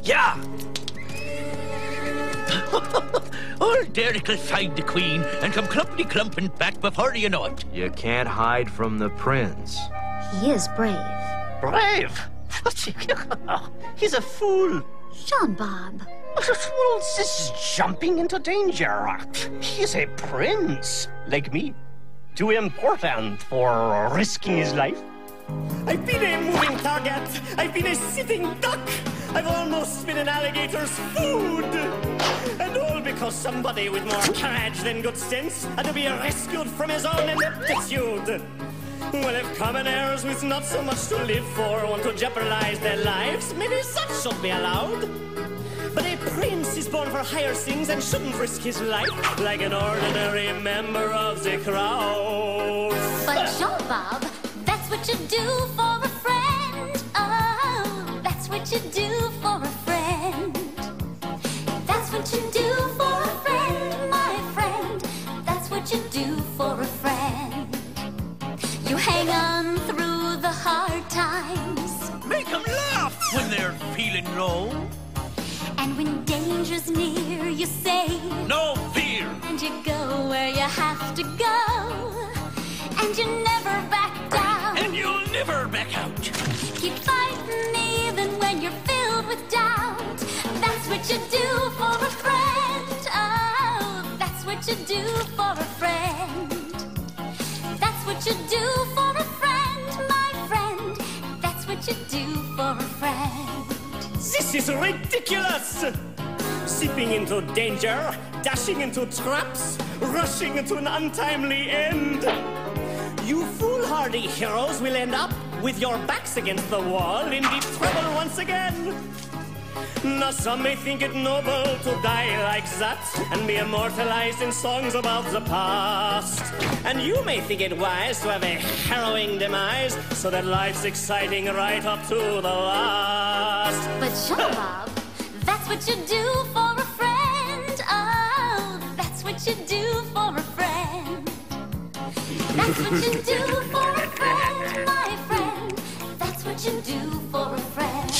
Yeah! Old Derek will find the Queen and come clumping back before you know it. You can't hide from the prince. He is brave. Brave? He's a fool. John Bob. Well, this is jumping into danger. He's a prince, like me. Too important for risking his life. I've been a moving target. I've been a sitting duck. I've almost been an alligator's food. And all because somebody with more courage than good sense had to be rescued from his own ineptitude. Well, if commoners with not so much to live for want to jeopardize their lives, maybe such should be allowed. But a prince is born for higher things and shouldn't risk his life like an ordinary member of the crowd. But John Bob, that's what you do for a friend. Oh, that's what you do for a friend. That's what you do for a friend, my friend. That's what you do for a friend. You hang on through the hard times. Make them laugh when they're feeling low. And when danger's near, you say, No fear. and you go where you have to go. And you never back down. And you'll never back out. Keep fighting even when you're filled with doubt. That's what you do for a friend. Oh, that's what you do for a friend. That's what you do for a friend, my friend. That's what you do for a friend. This is ridiculous! Zipping into danger, dashing into traps, rushing into an untimely end. You foolhardy heroes will end up with your backs against the wall in deep trouble once again. Now some may think it noble to die like that and be immortalized in songs about the past. And you may think it wise to have a harrowing demise so that life's exciting right up to the last. But John Bob, that's what you do for a friend. Oh, that's what you do for a friend. That's what you do for a friend, my friend. That's what you do for a friend.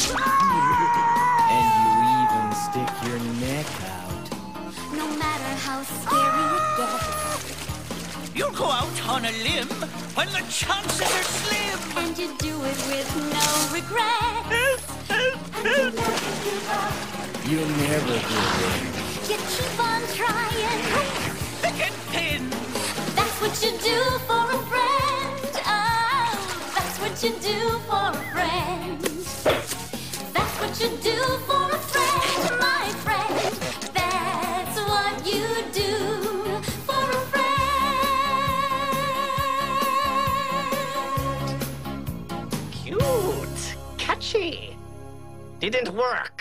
And you even stick your neck out. No matter how scary it gets. You'll go out on a limb when the chances are slim. And you do it with no regret. And you never give up. You never give in. You keep on trying. Thick and thin. That's what you do for a friend. Oh, that's what you do for a friend. That's what you do for a friend, my friend. That's what you do for a friend. Cute, catchy. Didn't work.